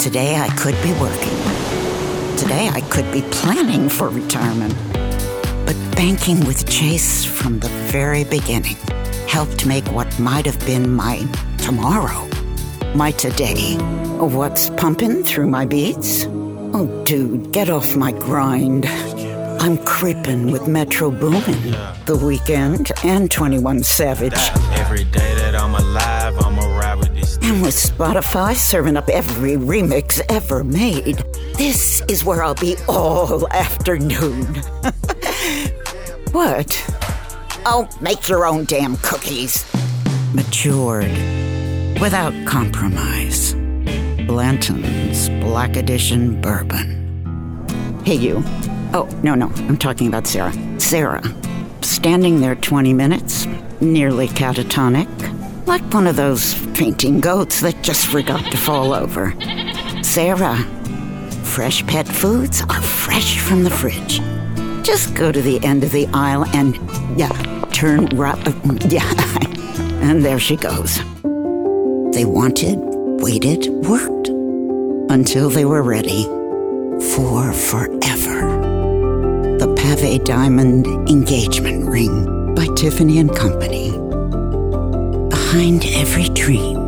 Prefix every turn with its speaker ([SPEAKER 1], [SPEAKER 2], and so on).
[SPEAKER 1] Today I could be working. Today I could be planning for retirement. But banking with Chase from the very beginning helped make what might have been my tomorrow, my today. What's pumping through my beats? Oh, dude, get off my grind. I'm creeping with Metro Boomin, The Weeknd, and 21 Savage.
[SPEAKER 2] Every day that I'm alive, I'm a ride with this.
[SPEAKER 1] And with Spotify serving up every remix ever made, this is where I'll be all afternoon. What? Oh, make your own damn cookies. Matured, without compromise. Blanton's Black Edition Bourbon. Hey, you. Oh, no, I'm talking about Sarah. Sarah, standing there 20 minutes, nearly catatonic, like one of those fainting goats that just forgot to fall over. Sarah, fresh pet foods are fresh from the fridge. Just go to the end of the aisle and, turn right, and there she goes. They wanted, waited, worked, until they were ready for forever. The Pavé Diamond Engagement Ring by Tiffany & Company. Behind every dream